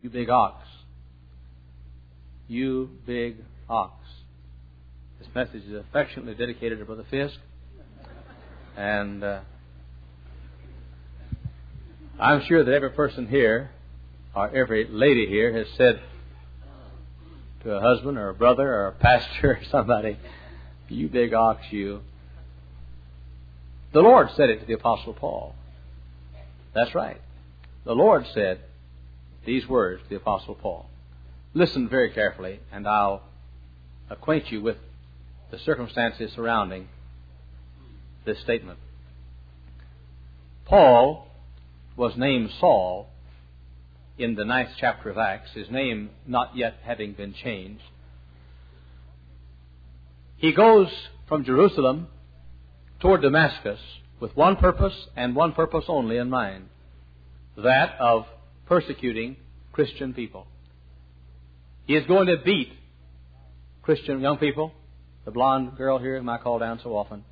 You big ox. You big ox. This message is affectionately dedicated to Brother Fisk. And I'm sure that every person here, or every lady here, has said to a husband or a brother or a pastor or somebody, you big ox, you. The Lord said it to the Apostle Paul. That's right. The Lord said these words to the Apostle Paul. Listen very carefully, and I'll acquaint you with the circumstances surrounding this statement. Paul was named Saul in the 9th chapter of Acts, his name not yet having been changed. He goes from Jerusalem toward Damascus with one purpose and one purpose only in mind, that of persecuting Christian people. He is going to beat Christian young people, the blonde girl here whom I call down so often.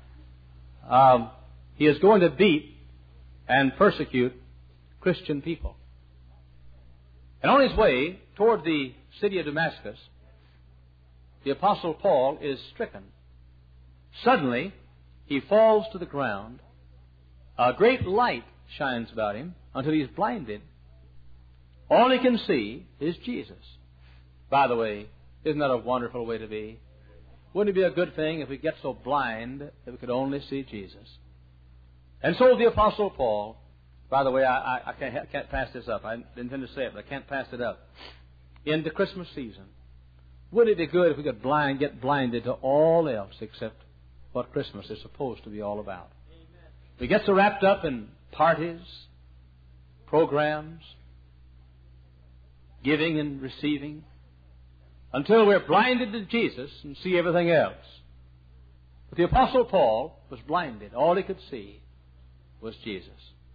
He is going to beat and persecute Christian people. And on his way toward the city of Damascus, the Apostle Paul is stricken. Suddenly, he falls to the ground. A great light shines about him until he is blinded. All he can see is Jesus. By the way, isn't that a wonderful way to be? Wouldn't it be a good thing if we get so blind that we could only see Jesus? And so the Apostle Paul, by the way, I can't pass this up. I didn't intend to say it, but I can't pass it up. In the Christmas season, wouldn't it be good if we could get blinded to all else except what Christmas is supposed to be all about? Amen. We get so wrapped up in parties, programs, giving and receiving, until we're blinded to Jesus and see everything else. But the Apostle Paul was blinded. All he could see was Jesus.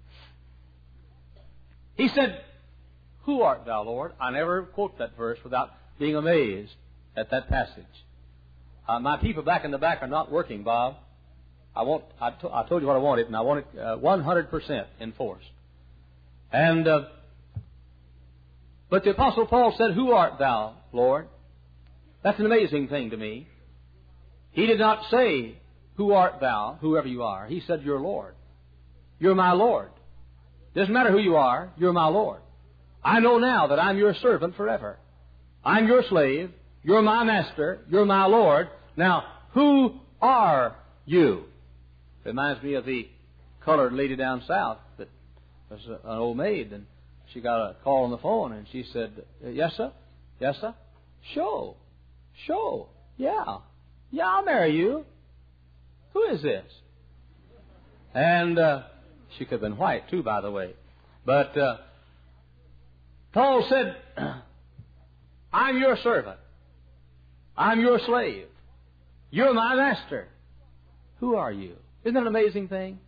He said, "Who art thou, Lord?" I never quote that verse without being amazed at that passage. My people back in the back are not working, Bob. I told you what I wanted, and I want it 100% enforced. And but the Apostle Paul said, "Who art thou, Lord?" That's an amazing thing to me. He did not say, "Who art thou," whoever you are. He said, "You're Lord. You're my Lord. Doesn't matter who you are, you're my Lord. I know now that I'm your servant forever. I'm your slave. You're my master. You're my Lord. Now, who are you?" Reminds me of the colored lady down south that was an old maid, and she got a call on the phone, and she said, "Yes, sir? Yes, sir? Sure. Yeah, I'll marry you. Who is this?" And she could have been white, too, by the way. But Paul said, "I'm your servant. I'm your slave. You're my master. Who are you?" Isn't that an amazing thing?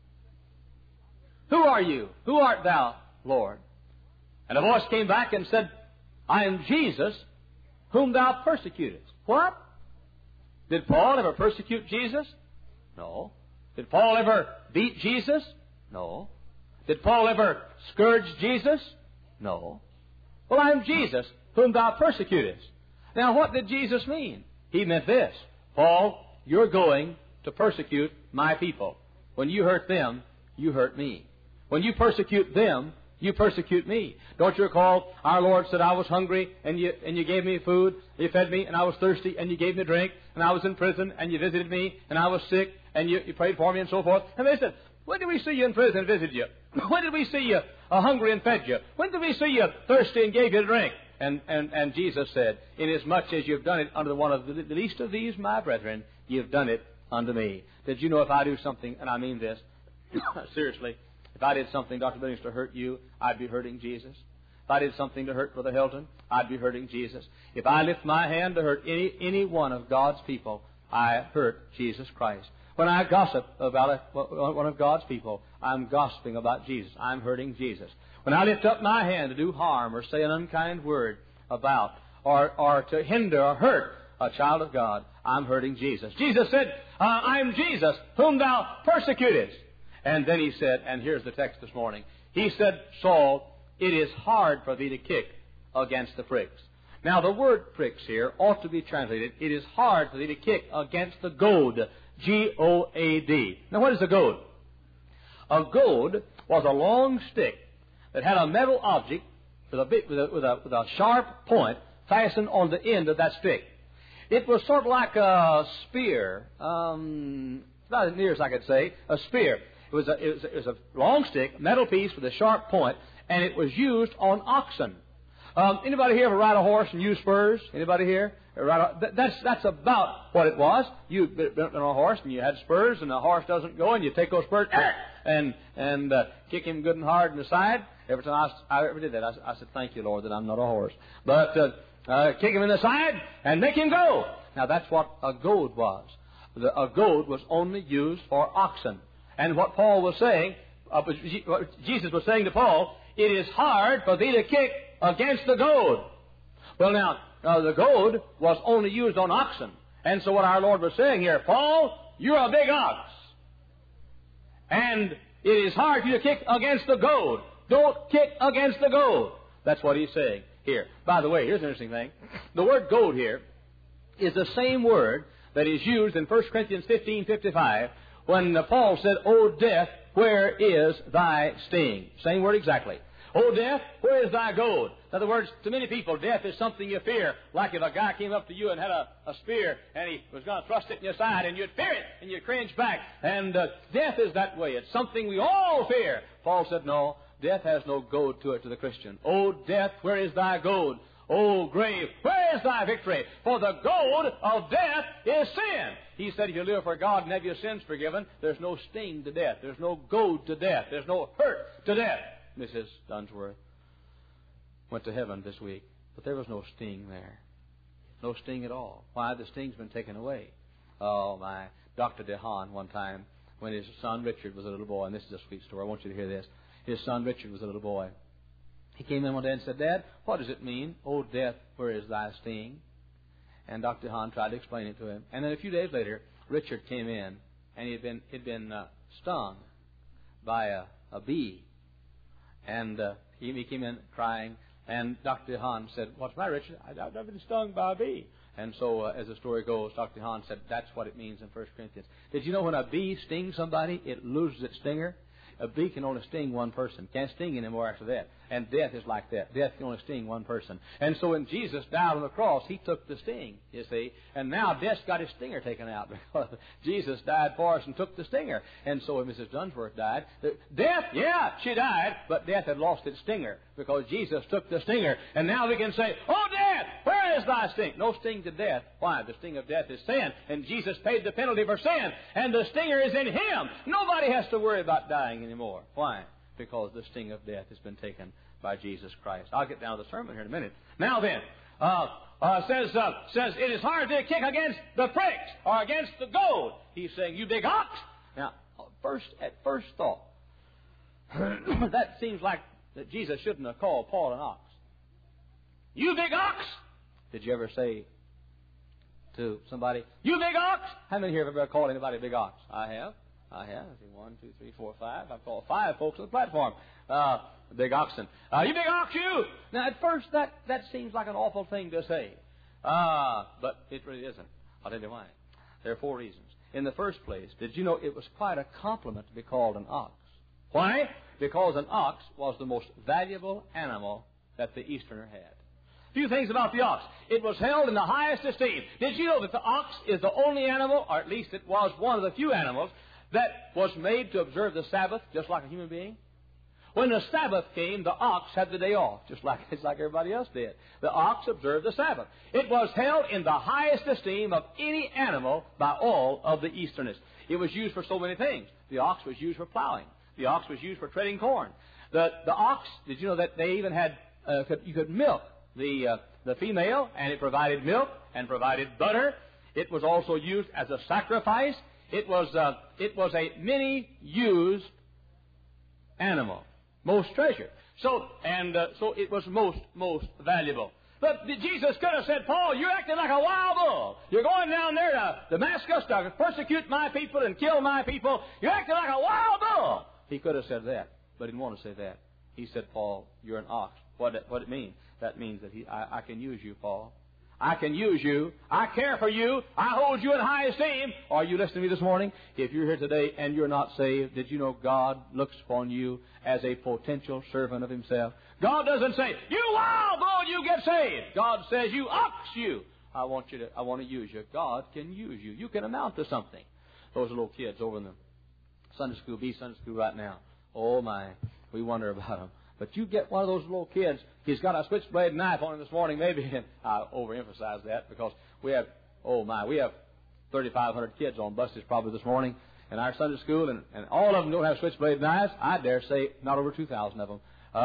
Who are you? Who art thou, Lord? And a voice came back and said, "I am Jesus, whom thou persecutest." What? Did Paul ever persecute Jesus? No. Did Paul ever beat Jesus? No. Did Paul ever scourge Jesus? No. Well, I am Jesus, whom thou persecutest. Now, what did Jesus mean? He meant this: Paul, you're going to persecute my people. When you hurt them, you hurt me. When you persecute them, you persecute me. Don't you recall our Lord said, "I was hungry and you gave me food, you fed me, and I was thirsty and you gave me drink, and I was in prison and you visited me, and I was sick and you prayed for me," and so forth. And they said, "When did we see you in prison and visited you? When did we see you hungry and fed you? When did we see you thirsty and gave you drink?" And Jesus said, "Inasmuch as you've done it unto one of the least of these, my brethren, you've done it unto me." Did you know if I do something, and I mean this, seriously, if I did something, Dr. Billings, to hurt you, I'd be hurting Jesus. If I did something to hurt Brother Hilton, I'd be hurting Jesus. If I lift my hand to hurt any one of God's people, I hurt Jesus Christ. When I gossip about one of God's people, I'm gossiping about Jesus. I'm hurting Jesus. When I lift up my hand to do harm or say an unkind word about or to hinder or hurt a child of God, I'm hurting Jesus. Jesus said, "I'm Jesus, whom thou persecutest." And then he said, and here's the text this morning, he said, "Saul, it is hard for thee to kick against the pricks. Now, the word pricks here ought to be translated, it is hard for thee to kick against the goad, G-O-A-D. Now, what is a goad? A goad was a long stick that had a metal object with a sharp point fastened on the end of that stick. It was sort of like a spear, not as near as I could say, a spear. It was a long stick, metal piece with a sharp point, and it was used on oxen. Anybody here ever ride a horse and use spurs? Anybody here? That's about what it was. You been on a horse and you had spurs, and the horse doesn't go, and you take those spurs and kick him good and hard in the side. Every time I ever did that, I said, "Thank you, Lord, that I'm not a horse." But kick him in the side and make him go. Now that's what a goad was. A goad was only used for oxen. And what Paul was saying, what Jesus was saying to Paul, it is hard for thee to kick against the goad. Well, now, the goad was only used on oxen. And so what our Lord was saying here, Paul, you're a big ox. And it is hard for you to kick against the goad. Don't kick against the goad. That's what he's saying here. By the way, here's an interesting thing. The word goad here is the same word that is used in 1 Corinthians 15:55 when Paul said, "O death, where is thy sting?" Same word exactly. "O death, where is thy goad?" In other words, to many people, death is something you fear. Like if a guy came up to you and had a spear and he was going to thrust it in your side, and you'd fear it and you'd cringe back. And death is that way. It's something we all fear. Paul said, no, death has no goad to it to the Christian. "O death, where is thy goad? O grave, where is thy victory? For the goad of death is sin." He said, if you live for God and have your sins forgiven, there's no sting to death. There's no goad to death. There's no hurt to death. Mrs. Dunsworth went to heaven this week, but there was no sting there. No sting at all. Why? The sting's been taken away. Oh, my. Dr. DeHaan, one time, when his son Richard was a little boy, and this is a sweet story, I want you to hear this. His son Richard was a little boy. He came in one day and said, "Dad, what does it mean, O death, where is thy sting?" And Dr. DeHaan tried to explain it to him. And then a few days later, Richard came in, and he'd been stung by a bee. And he came in crying, and Dr. DeHaan said, "What's the matter, Richard?" "I've been stung by a bee." And so, as the story goes, Dr. DeHaan said, that's what it means in 1 Corinthians. Did you know when a bee stings somebody, it loses its stinger? A bee can only sting one person. Can't sting anymore after that. And death is like that. Death can only sting one person. And so when Jesus died on the cross, he took the sting, you see. And now death's got his stinger taken out because Jesus died for us and took the stinger. And so when Mrs. Dunsworth died, death, yeah, she died, but death had lost its stinger because Jesus took the stinger. And now we can say, "Oh, death, where is thy sting?" No sting to death. Why? The sting of death is sin. And Jesus paid the penalty for sin. And the stinger is in Him. Nobody has to worry about dying anymore. Why? Because the sting of death has been taken by Jesus Christ. I'll get down to the sermon here in a minute. Now then, says it is hard to kick against the pricks or against the goad. He's saying, "You big ox." Now, at first thought, that seems like that Jesus shouldn't have called Paul an ox. "You big ox." Did you ever say to somebody, "You big ox"? How many here have ever called anybody a big ox? I have. I see 1, 2, 3, 4, 5. I've called 5 folks on the platform big oxen. "You big ox, you!" Now, at first, that seems like an awful thing to say. But it really isn't. I'll tell you why. There are 4 reasons. In the first place, did you know it was quite a compliment to be called an ox? Why? Because an ox was the most valuable animal that the Easterner had. A few things about the ox. It was held in the highest esteem. Did you know that the ox is the only animal, or at least it was one of the few animals, that was made to observe the Sabbath just like a human being? When the Sabbath came, the ox had the day off, just like everybody else did. The ox observed the Sabbath. It was held in the highest esteem of any animal by all of the Easternists. It was used for so many things. The ox was used for plowing. The ox was used for treading corn. The ox, did you know that they even had, you could milk the female, and it provided milk and provided butter. It was also used as a sacrifice. It was a many-used animal, most treasured. So it was most valuable. But Jesus could have said, "Paul, you're acting like a wild bull. You're going down there to Damascus to persecute my people and kill my people. You're acting like a wild bull." He could have said that, but he didn't want to say that. He said, Paul, you're an ox. What it mean? That means that I can use you, Paul. I can use you. I care for you. I hold you in high esteem. Are you listening to me this morning? If you're here today and you're not saved, did you know God looks upon you as a potential servant of Himself? God doesn't say, you wild boy, you get saved. God says, you ox, you. I want to use you. God can use you. You can amount to something. Those little kids over in the Sunday school right now. Oh my, we wonder about them. But you get one of those little kids, he's got a switchblade knife on him this morning, maybe, and I overemphasize that because we have 3,500 kids on buses probably this morning in our Sunday school, and all of them don't have switchblade knives. I dare say not over 2,000 of them.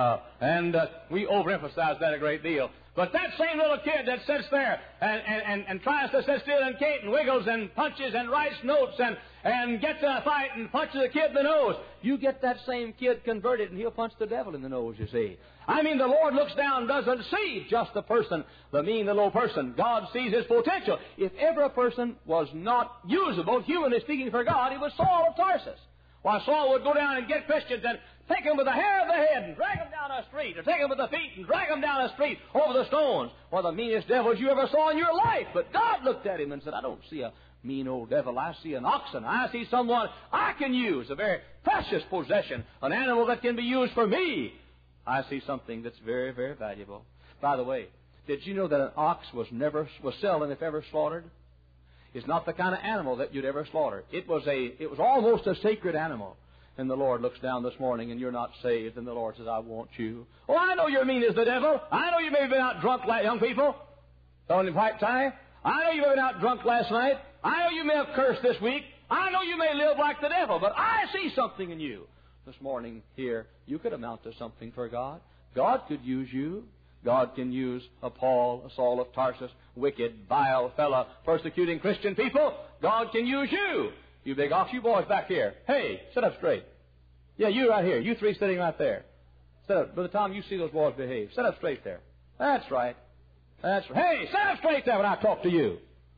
We overemphasize that a great deal. But that same little kid that sits there and tries to sit still and can't and wiggles and punches and writes notes and gets in a fight and punches a kid in the nose, you get that same kid converted and he'll punch the devil in the nose, you see. I mean, the Lord looks down and doesn't see just the person, the mean little person. God sees his potential. If ever a person was not usable, humanly speaking, for God, it was Saul of Tarsus. Why, Saul would go down and get Christians and take them with the hair of the head and drag them down a street, or take them with the feet and drag them down a street over the stones. One of the meanest devils you ever saw in your life. But God looked at him and said, I don't see a mean old devil. I see an oxen. I see someone I can use, a very precious possession, an animal that can be used for me. I see something that's very, very valuable. By the way, did you know that an ox was seldom, if ever, slaughtered? It's not the kind of animal that you'd ever slaughter. It was almost a sacred animal. And the Lord looks down this morning and you're not saved, and the Lord says, I want you. Oh, I know you're mean as the devil. I know you may have been out drunk like young people on the white tie. I know you may have been out drunk last night. I know you may have cursed this week. I know you may live like the devil, but I see something in you. This morning here, you could amount to something for God. God could use you. God can use a Paul, a Saul of Tarsus, wicked, vile fellow, persecuting Christian people. God can use you. You big ox, you boys back here. Hey, sit up straight. Yeah, you right here. You three sitting right there. Sit up. By the time you see those boys behave, sit up straight there. That's right. That's right. Hey, sit up straight there when I talk to you.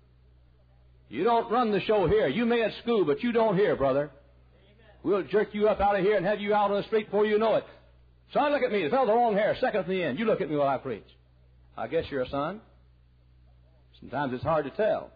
You don't run the show here. You may at school, but you don't here, brother. We'll jerk you up out of here and have you out on the street before you know it. Son, look at me. The fellow with the long hair, second from the end. You look at me while I preach. I guess you're a son. Sometimes it's hard to tell.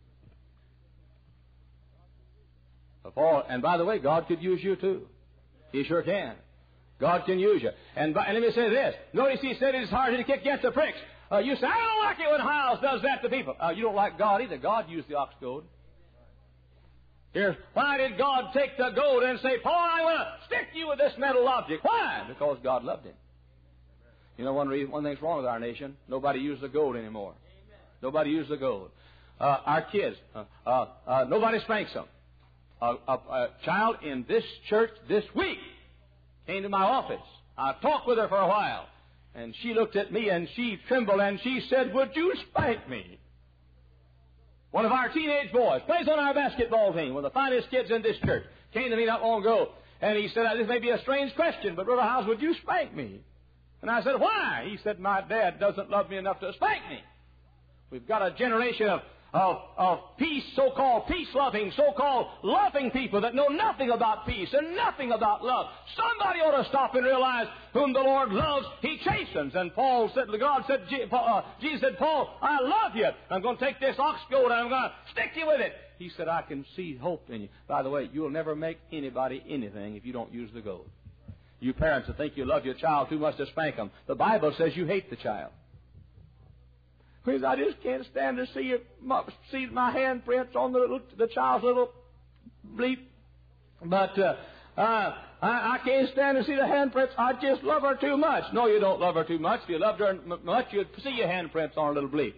And by the way, God could use you too. He sure can. God can use you. And let me say this. Notice he said it's hard to kick against the pricks. You say, I don't like it when Hiles does that to people. You don't like God either. God used the ox goad. Here's, why did God take the goad and say, Paul, I'm going to stick you with this metal object? Why? Because God loved him. You know, one thing's wrong with our nation. Nobody uses the goad anymore. Nobody uses the goad. Our kids, nobody spanks them. A child in this church this week came to my office. I talked with her for a while, and she looked at me and she trembled and she said, would you spank me? One of our teenage boys, plays on our basketball team, one of the finest kids in this church, came to me not long ago, and he said, this may be a strange question, but Brother Howes, would you spank me? And I said, why? He said, my dad doesn't love me enough to spank me. We've got a generation of peace, so-called peace-loving, so-called loving people that know nothing about peace and nothing about love. Somebody ought to stop and realize whom the Lord loves, He chastens. And Jesus said, Paul, I love you. I'm going to take this ox goad and I'm going to stick you with it. He said, I can see hope in you. By the way, you'll never make anybody anything if you don't use the goad. You parents that think you love your child too much to spank them, the Bible says you hate the child. Because I just can't stand to see my handprints on the child's little bleep. But I can't stand to see the handprints. I just love her too much. No, you don't love her too much. If you loved her much, you'd see your handprints on her little bleep.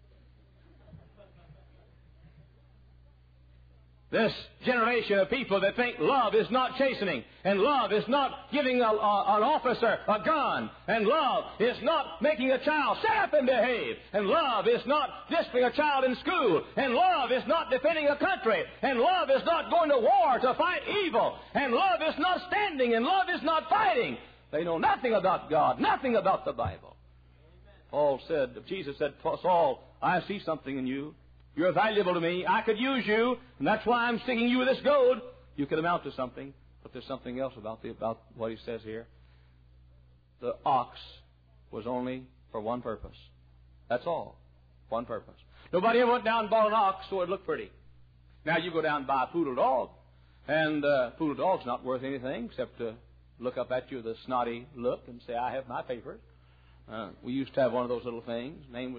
This generation of people that think love is not chastening, and love is not giving an officer a gun, and love is not making a child shut up and behave, and love is not disciplining a child in school, and love is not defending a country, and love is not going to war to fight evil, and love is not standing, and love is not fighting. They know nothing about God, nothing about the Bible. Jesus said, Saul, I see something in you. You're valuable to me. I could use you, and that's why I'm sticking you with this goad. You could amount to something, but there's something else about what he says here. the ox was only for one purpose. That's all. One purpose. Nobody ever went down and bought an ox so it looked pretty. Now you go down and buy a poodle dog, and poodle dog's not worth anything except to look up at you with a snotty look and say, I have my papers. We used to have one of those little things. Her name was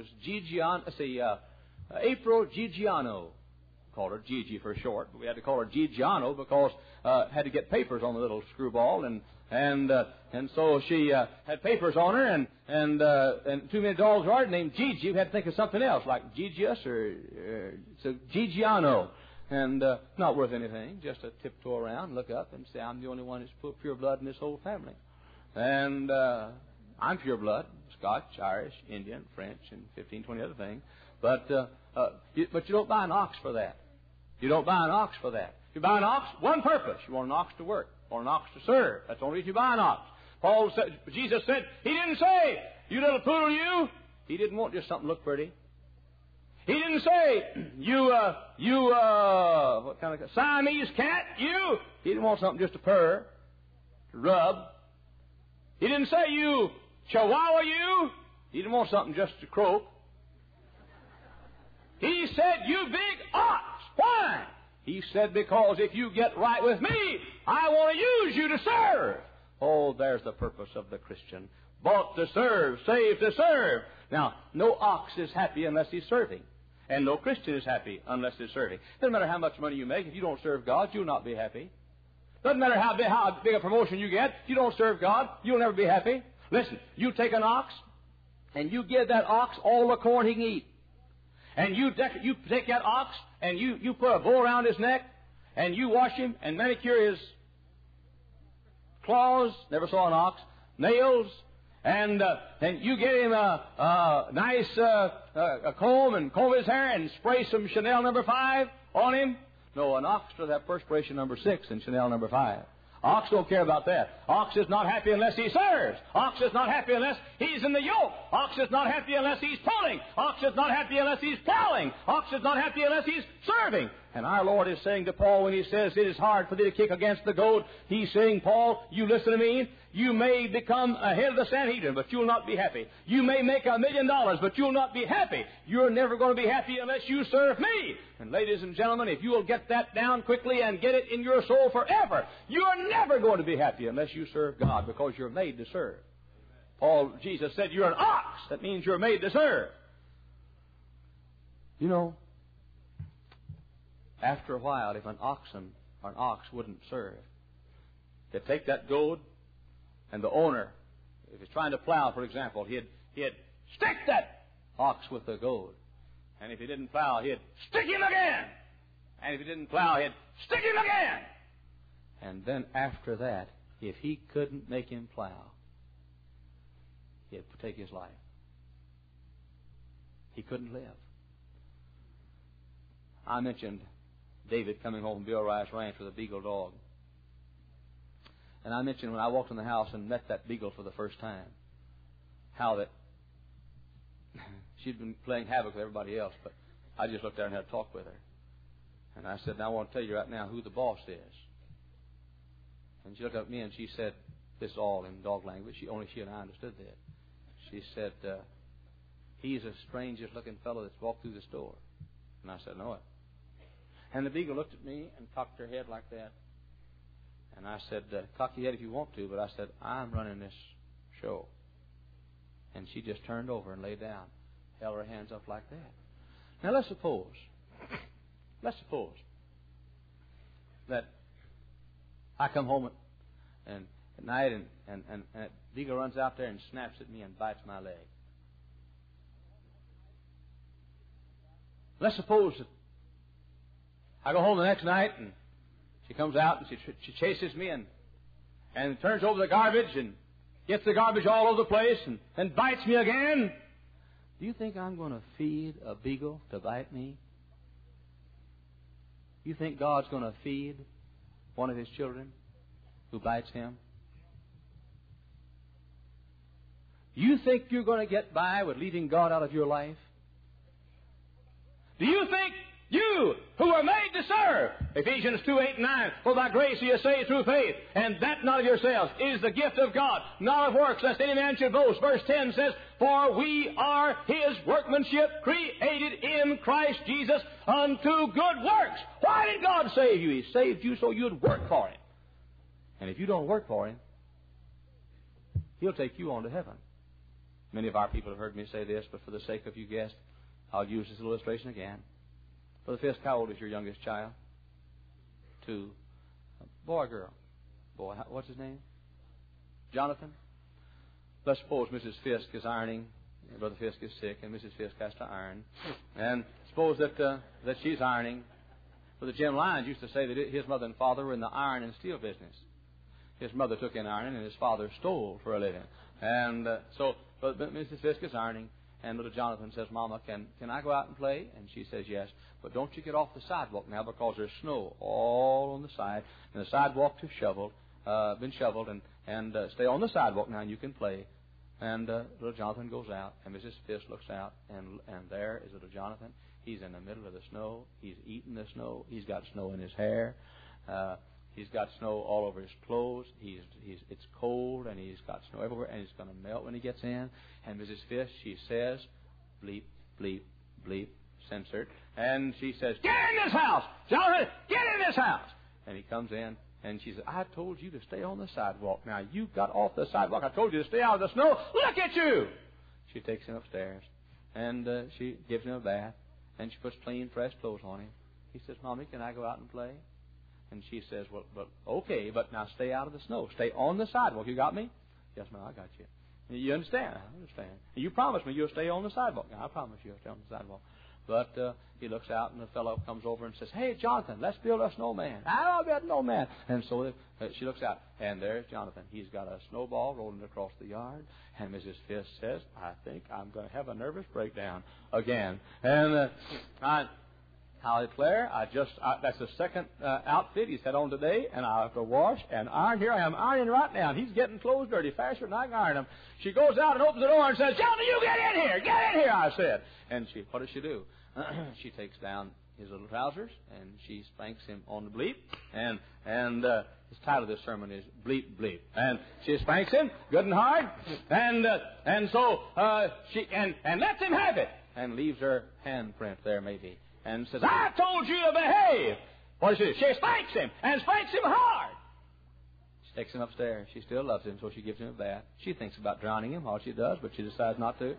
April Gigiano. Called her Gigi for short, but we had to call her Gigiano because had to get papers on the little screwball, and so she had papers on her, and too many dogs are named Gigi. We had to think of something else like Gigius or so Gigiano, and not worth anything, just to tiptoe around, look up, and say I'm the only one that's pure blood in this whole family, and I'm pure blood, Scotch, Irish, Indian, French, and 15, 20 other things, but you don't buy an ox for that. You don't buy an ox for that. You buy an ox, one purpose. You want an ox to work or an ox to serve. That's the only reason you buy an ox. Jesus said, He didn't say, you little poodle, you. He didn't want just something to look pretty. He didn't say, what kind of Siamese cat, you. He didn't want something just to purr, to rub. He didn't say, you Chihuahua, you. He didn't want something just to croak. He said, you big ox. Why? He said, because if you get right with me, I want to use you to serve. Oh, there's the purpose of the Christian. Bought to serve, saved to serve. Now, no ox is happy unless he's serving. And no Christian is happy unless he's serving. Doesn't matter how much money you make. If you don't serve God, you'll not be happy. Doesn't matter how big a promotion you get. If you don't serve God, you'll never be happy. Listen, you take an ox, and you give that ox all the corn he can eat. And you take that ox and you put a bow around his neck and you wash him and manicure his claws, never saw an ox, nails, and you get him a nice comb and comb his hair and spray some Chanel No. 5 on him. No, an ox does have perspiration No. 6 and Chanel No. 5. Ox don't care about that. Ox is not happy unless he serves. Ox is not happy unless he's in the yoke. Ox is not happy unless he's pulling. Ox is not happy unless he's plowing. Ox is not happy unless he's serving. And our Lord is saying to Paul when he says, it is hard for thee to kick against the goad, he's saying, Paul, you listen to me. You may become a head of the Sanhedrin, but you'll not be happy. You may make $1 million, but you'll not be happy. You're never going to be happy unless you serve me. And ladies and gentlemen, if you will get that down quickly and get it in your soul forever, you're never going to be happy unless you serve God, because you're made to serve. Jesus said, you're an ox. That means you're made to serve. You know, after a while, if an ox wouldn't serve, they'd take that goad, and the owner, if he's trying to plow, for example, he'd stick that ox with the goad. And if he didn't plow, he'd stick him again. And if he didn't plow, he'd stick him again. And then after that, if he couldn't make him plow, he'd take his life. He couldn't live. I mentioned David coming home from Bill Rice Ranch with a beagle dog. And I mentioned when I walked in the house and met that beagle for the first time, how that she'd been playing havoc with everybody else, but I just looked there and had a talk with her. And I said, now I want to tell you right now who the boss is. And she looked at me and she said, this all in dog language. Only she and I understood that. She said, he's the strangest looking fellow that's walked through this door. And I said, know it. And the beagle looked at me and cocked her head like that. And I said, cock your head if you want to, but I said, I'm running this show. And she just turned over and lay down, held her hands up like that. Now let's suppose that I come home at night and that beagle runs out there and snaps at me and bites my leg. Let's suppose that I go home the next night and she comes out and she chases me and turns over the garbage and gets the garbage all over the place and bites me again. Do you think I'm going to feed a beagle to bite me? You think God's going to feed one of His children who bites Him? You think you're going to get by with leaving God out of your life? Do you think You who are made to serve. Ephesians 2:8-9. For by grace ye are saved through faith, and that not of yourselves. It is the gift of God, not of works, lest any man should boast. Verse 10 says, For we are His workmanship, created in Christ Jesus unto good works. Why did God save you? He saved you so you'd work for Him. And if you don't work for Him, He'll take you on to heaven. Many of our people have heard me say this, but for the sake of you guests, I'll use this illustration again. Brother Fisk, how old is your youngest child? 2. Boy or girl? Boy. What's his name? Jonathan? Let's suppose Mrs. Fisk is ironing. Brother Fisk is sick, and Mrs. Fisk has to iron. And suppose that she's ironing. Brother Jim Lyons used to say that his mother and father were in the iron and steel business. His mother took in ironing, and his father stole for a living. And but Mrs. Fisk is ironing. And little Jonathan says, Mama, can I go out and play? And she says, yes. But don't you get off the sidewalk now, because there's snow all on the side. And the sidewalk is been shoveled. And stay on the sidewalk now, and you can play. And little Jonathan goes out, and Mrs. Fisk looks out, and there is little Jonathan. He's in the middle of the snow. He's eating the snow. He's got snow in his hair. He's got snow all over his clothes. It's cold, and he's got snow everywhere, and he's going to melt when he gets in. And Mrs. Fisk, she says, bleep, bleep, bleep, censored. And she says, get in this house! Jonathan, get in this house! And he comes in, and she says, I told you to stay on the sidewalk. Now, you got off the sidewalk. I told you to stay out of the snow. Look at you! She takes him upstairs, and she gives him a bath, and she puts clean, fresh clothes on him. He says, Mommy, can I go out and play? And she says, well, okay, but now stay out of the snow. Stay on the sidewalk. You got me? Yes, ma'am, I got you. You understand? I understand. And you promised me you'll stay on the sidewalk. Now, I promise you'll stay on the sidewalk. But he looks out, and the fellow comes over and says, hey, Jonathan, let's build a snowman. I'll build a snowman. And so she looks out, and there's Jonathan. He's got a snowball rolling across the yard. And Mrs. Fisk says, I think I'm going to have a nervous breakdown again. And I'll declare, that's the second outfit he's had on today, and I'll have to wash and iron. Here I am ironing right now, and he's getting clothes dirty faster than I can iron them. She goes out and opens the door and says, Jonathan, you get in here! Get in here, I said. And what does she do? She takes down his little trousers, and she spanks him on the bleep, and the title of this sermon is Bleep Bleep. And she spanks him good and hard, and so she lets him have it, and leaves her handprint there maybe. And says, I told you to behave. What does she do? She spanks him, and spanks him hard. She takes him upstairs. She still loves him, so she gives him a bath. She thinks about drowning him while she does, but she decides not to.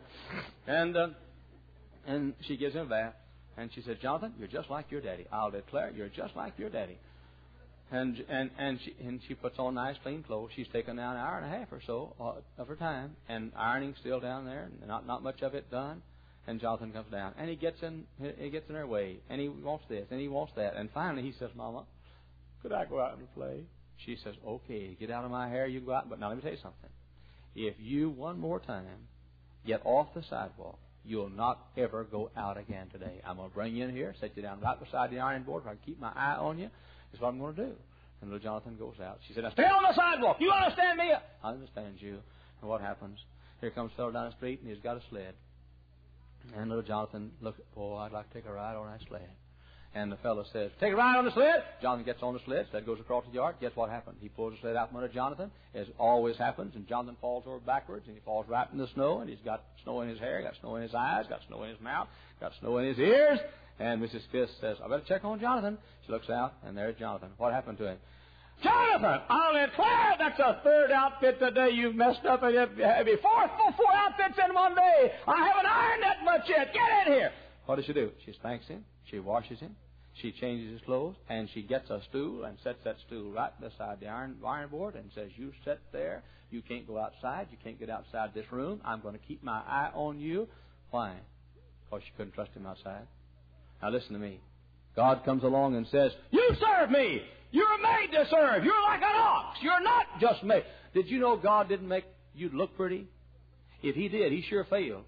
And she gives him a bath. And she says, Jonathan, you're just like your daddy. I'll declare you're just like your daddy. And she puts on nice, clean clothes. She's taken down an hour and a half or so of her time, and ironing still down there, and not much of it done. And Jonathan comes down, and he gets in her way, and he wants this, and he wants that. And finally he says, Mama, could I go out and play? She says, okay, get out of my hair, you go out. But now let me tell you something. If you one more time get off the sidewalk, you'll not ever go out again today. I'm going to bring you in here, set you down right beside the iron board, where I can keep my eye on you. That's what I'm going to do. And little Jonathan goes out. She said, now stay on the sidewalk. You understand me? I understand you. And what happens? Here comes a fellow down the street, and he's got a sled. And little Jonathan looks, I'd like to take a ride on that sled. And the fellow says, take a ride on the sled. Jonathan gets on the sled. Sled goes across the yard. Guess what happened? He pulls the sled out from under Jonathan, as always happens, and Jonathan falls over backwards, and he falls right in the snow, and he's got snow in his hair, got snow in his eyes, got snow in his mouth, got snow in his ears. And Mrs. Fisk says, I better check on Jonathan. She looks out, and there's Jonathan. What happened to him? Jonathan, I'll declare that's the third outfit today you've messed up. And four outfits in one day. I haven't ironed that much yet. Get in here. What does she do? She spanks him. She washes him. She changes his clothes. And she gets a stool and sets that stool right beside the iron board and says, you sit there. You can't go outside. You can't get outside this room. I'm going to keep my eye on you. Why? Because she couldn't trust him outside. Now listen to me. God comes along and says, you serve me. You're made to serve. You're like an ox. You're not just made. Did you know God didn't make you look pretty? If He did, He sure failed.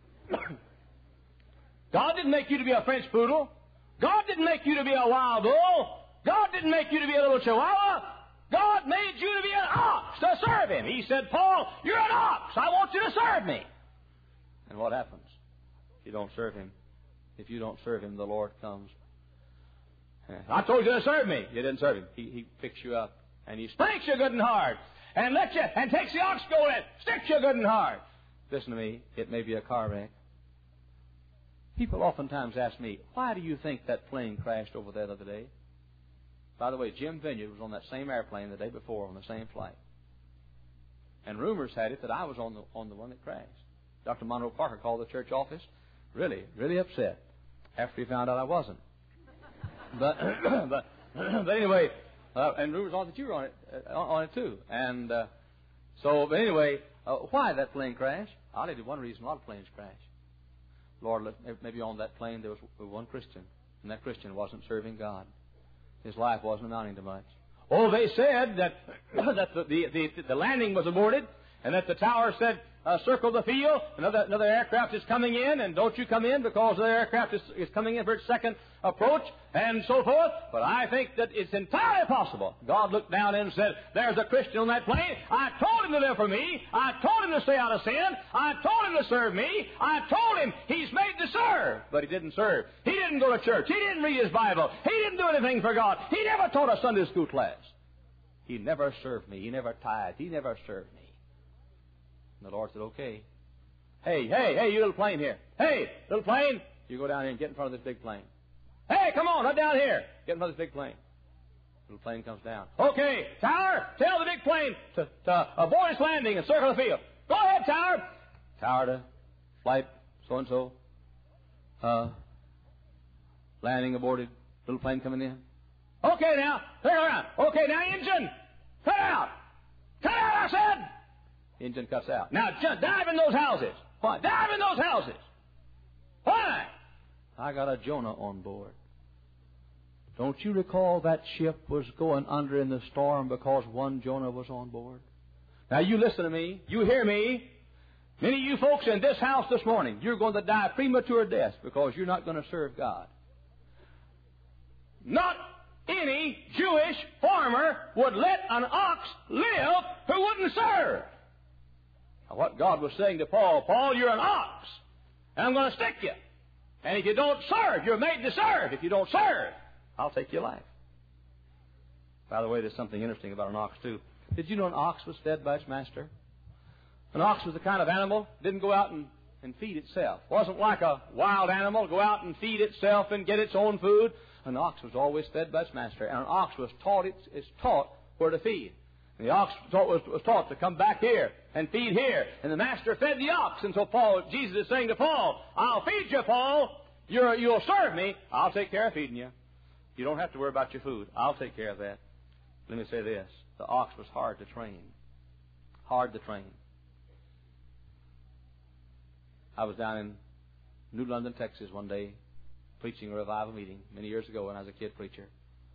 God didn't make you to be a French poodle. God didn't make you to be a wild bull. God didn't make you to be a little chihuahua. God made you to be an ox to serve Him. He said, Paul, you're an ox. I want you to serve me. And what happens? If you don't serve Him, the Lord comes I told you to serve me. You didn't serve him. He picks you up and he spanks you good and hard and lets you and takes the ox goad and sticks you good and hard. Listen to me. It may be a car wreck. People oftentimes ask me, why do you think that plane crashed over there the other day? By the way, Jim Vineyard was on that same airplane the day before on the same flight. And rumors had it that I was on the one that crashed. Dr. Monroe Parker called the church office, really upset after he found out I wasn't. But anyway, and rumors on that you were on it too. And but anyway, why that plane crashed? I'll tell you one reason a lot of planes crash. Lord, maybe on that plane there was one Christian, and that Christian wasn't serving God. His life wasn't amounting to much. Oh, they said that the landing was aborted, and that the tower said, circle the field, another aircraft is coming in, and don't you come in because the aircraft is coming in for its second approach, and so forth. But I think that it's entirely possible. God looked down and said, there's a Christian on that plane. I told him to live for me. I told him to stay out of sin. I told him to serve me. I told him he's made to serve. But he didn't serve. He didn't go to church. He didn't read his Bible. He didn't do anything for God. He never taught a Sunday school class. He never served me. He never tithed. He never served me. And the Lord said, okay. Hey, you little plane here. Hey, little plane, you go down here and get in front of this big plane. Hey, come on, right down here. Get in front of this big plane. Little plane comes down. Okay, tower, tell the big plane to abort its landing and circle the field. Go ahead, tower. Tower to flight so-and-so. Landing aborted. Little plane coming in. Okay, now, turn around. Okay, now, engine, cut out. Cut out, I said. Engine cuts out. Now, dive in those houses. Why? Dive in those houses. Why? I got a Jonah on board. Don't you recall that ship was going under in the storm because one Jonah was on board? Now, you listen to me. You hear me. Many of you folks in this house this morning, you're going to die premature death because you're not going to serve God. Not any Jewish farmer would let an ox live who wouldn't serve. Now, what God was saying to Paul, Paul, you're an ox, and I'm going to stick you. And if you don't serve, you're made to serve. If you don't serve, I'll take your life. By the way, there's something interesting about an ox, too. Did you know an ox was fed by its master? An ox was the kind of animal that didn't go out and feed itself. It wasn't like a wild animal, go out and feed itself and get its own food. An ox was always fed by its master, and an ox was taught where to feed. And the ox was taught to come back here and feed here, and the master fed the ox. And so Jesus is saying to Paul, I'll feed you, Paul. You'll serve me. I'll take care of feeding you. You don't have to worry about your food. I'll take care of that. Let me say this. The ox was hard to train. Hard to train. I was down in New London, Texas one day, preaching a revival meeting many years ago when I was a kid preacher.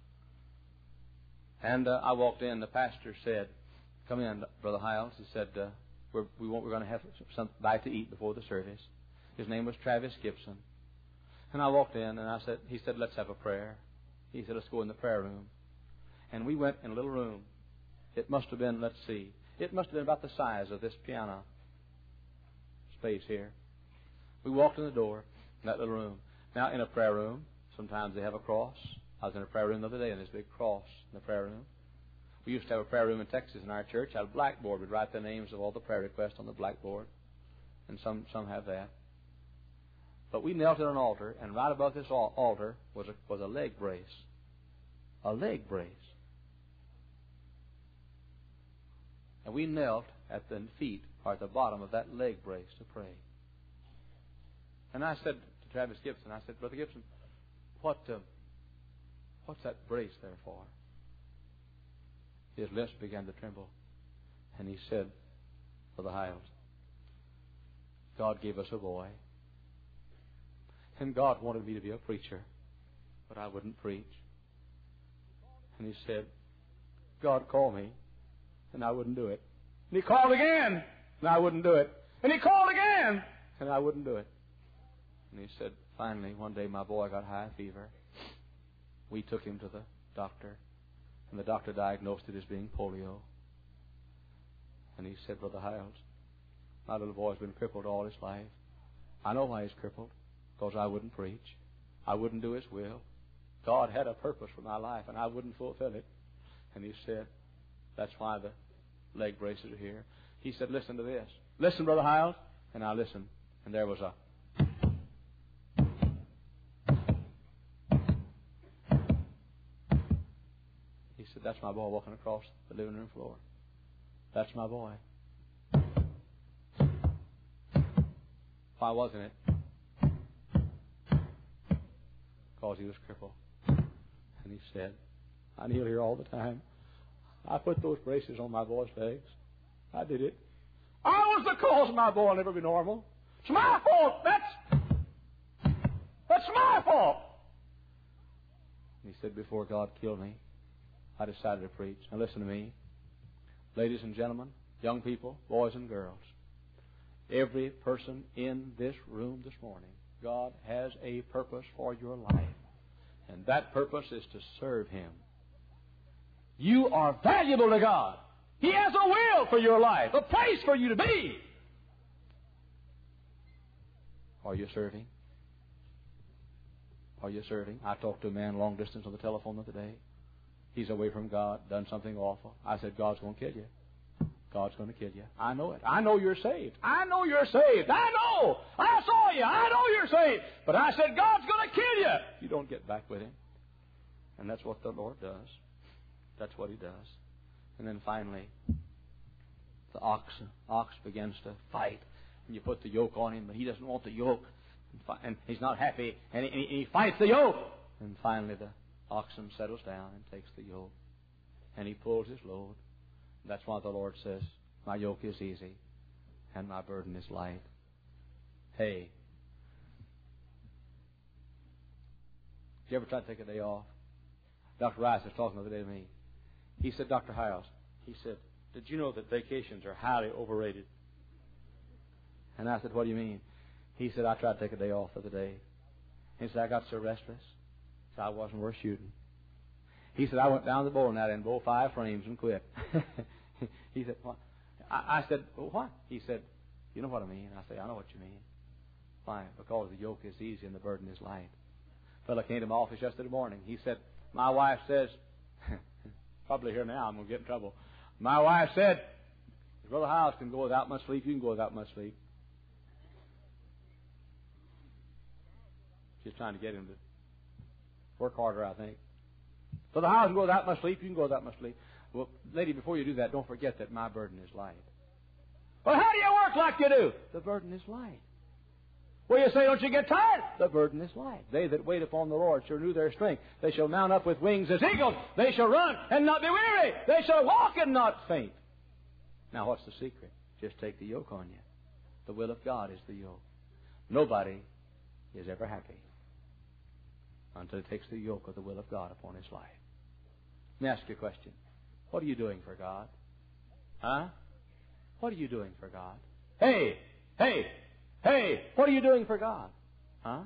And I walked in. The pastor said, come in, Brother Hiles. He said, we're going to have some bite to eat before the service. His name was Travis Gibson. And I walked in, and he said, let's have a prayer. He said, let's go in the prayer room. And we went in a little room. It must have been, it must have been about the size of this piano space here. We walked in the door, in that little room. Now, in a prayer room, sometimes they have a cross. I was in a prayer room the other day, and there's a big cross in the prayer room. We used to have a prayer room in Texas in our church. Had a blackboard. We'd write the names of all the prayer requests on the blackboard. And some have that. But we knelt at an altar, and right above this altar was a leg brace. A leg brace. And we knelt at the feet, or at the bottom of that leg brace to pray. And I said to Travis Gibson, I said, Brother Gibson, what's that brace there for? His lips began to tremble. And he said, Brother Hiles, God gave us a boy. And God wanted me to be a preacher, but I wouldn't preach. And he said, God called me, and I wouldn't do it. And he called again, and I wouldn't do it. And he called again, and I wouldn't do it. And he said, finally, one day my boy got high fever. We took him to the doctor, and the doctor diagnosed it as being polio. And he said, Brother Hiles, my little boy's been crippled all his life. I know why he's crippled, because I wouldn't preach. I wouldn't do his will. God had a purpose for my life, and I wouldn't fulfill it. And He said, that's why the leg braces are here. He said, listen to this. Listen, Brother Hiles. And I listened. And there was a... He said, that's my boy walking across the living room floor. That's my boy. Why wasn't it? Because he was crippled. And he said, I kneel here all the time. I put those braces on my boy's legs. I did it. I was the cause my boy will never be normal. It's my fault. That's my fault. And he said, before God killed me, I decided to preach. Now listen to me. Ladies and gentlemen, young people, boys and girls, every person in this room this morning, God has a purpose for your life. And that purpose is to serve Him. You are valuable to God. He has a will for your life, a place for you to be. Are you serving? Are you serving? I talked to a man long distance on the telephone the other day. He's away from God, done something awful. I said, God's going to kill you. God's going to kill you. I know it. I know you're saved. I know you're saved. I know. I saw you. I know you're saved. But I said, God's going to kill you. You don't get back with Him. And that's what the Lord does. That's what He does. And then finally, the ox begins to fight. And you put the yoke on him, but he doesn't want the yoke. And he's not happy. And he fights the yoke. And finally the oxen settles down and takes the yoke. And he pulls his load. That's why the Lord says, my yoke is easy and my burden is light. Hey, did you ever try to take a day off? Dr. Rice was talking the other day to me. He said, Dr. Hiles, he said, did you know that vacations are highly overrated? And I said, what do you mean? He said, I tried to take a day off the other day. He said, I got so restless, so I wasn't worth shooting. He said, I went down to the bowling alley and bowled 5 frames and quit. He said, what? I said, well, what? He said, you know what I mean? I said, I know what you mean. Why? Because the yoke is easy and the burden is light. A fellow came to my office yesterday morning. He said, my wife says, probably here now I'm going to get in trouble. My wife said, Brother Hiles can go without much sleep. You can go without much sleep. She's trying to get him to work harder, I think. Brother Hiles can go without much sleep. You can go without much sleep. Well, lady, before you do that, don't forget that my burden is light. Well, how do you work like you do? The burden is light. Well, you say, don't you get tired? The burden is light. They that wait upon the Lord shall renew their strength. They shall mount up with wings as eagles. They shall run and not be weary. They shall walk and not faint. Now, what's the secret? Just take the yoke on you. The will of God is the yoke. Nobody is ever happy until he takes the yoke of the will of God upon his life. Let me ask you a question. What are you doing for God? Huh? What are you doing for God? Hey! What are you doing for God? Huh?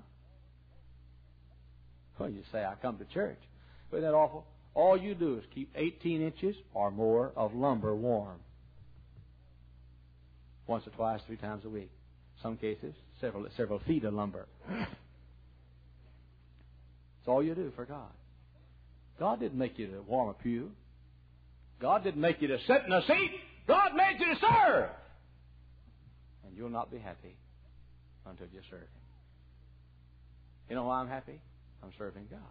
Well, you say, I come to church. Isn't that awful? All you do is keep 18 inches or more of lumber warm. Once or twice, 3 times a week. Some cases, several feet of lumber. It's all you do for God. God didn't make you to warm a pew. God didn't make you to sit in a seat. God made you to serve. And you'll not be happy until you serve Him. You know why I'm happy? I'm serving God.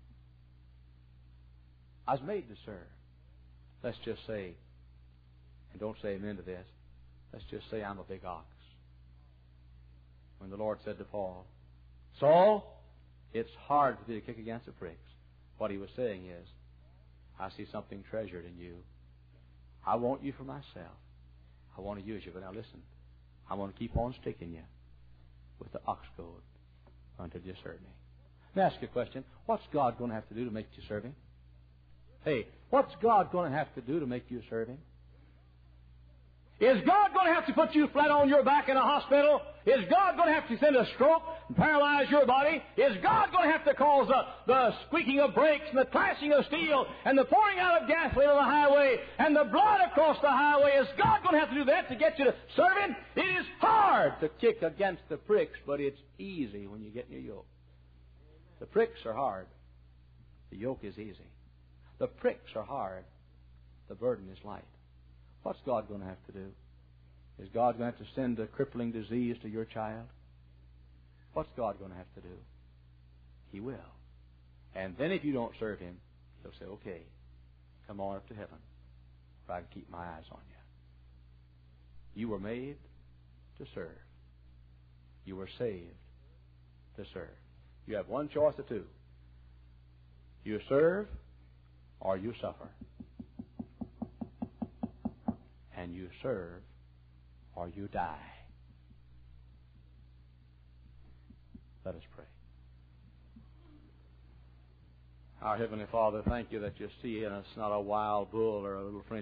I was made to serve. Let's just say, and don't say amen to this, let's just say I'm a big ox. When the Lord said to Paul, Saul, it's hard for thee to kick against the pricks. What he was saying is, I see something treasured in you. I want you for myself. I want to use you. But now listen, I want to keep on sticking you with the ox goad until you serve me. Let me ask you a question. What's God going to have to do to make you serve Him? Hey, what's God going to have to do to make you serve Him? Is God going to have to put you flat on your back in a hospital? Is God going to have to send a stroke and paralyze your body? Is God going to have to cause the squeaking of brakes and the clashing of steel and the pouring out of gasoline on the highway and the blood across the highway? Is God going to have to do that to get you to serve Him? It is hard to kick against the pricks, but it's easy when you get in your yoke. The pricks are hard. The yoke is easy. The pricks are hard. The burden is light. What's God going to have to do? Is God going to have to send a crippling disease to your child? What's God going to have to do? He will. And then if you don't serve Him, He'll say, okay, come on up to heaven, where I can keep my eyes on you. You were made to serve. You were saved to serve. You have one choice of two. You serve or you suffer. And you serve or you die. Let us pray. Our Heavenly Father, thank you that you see in us not a wild bull or a little French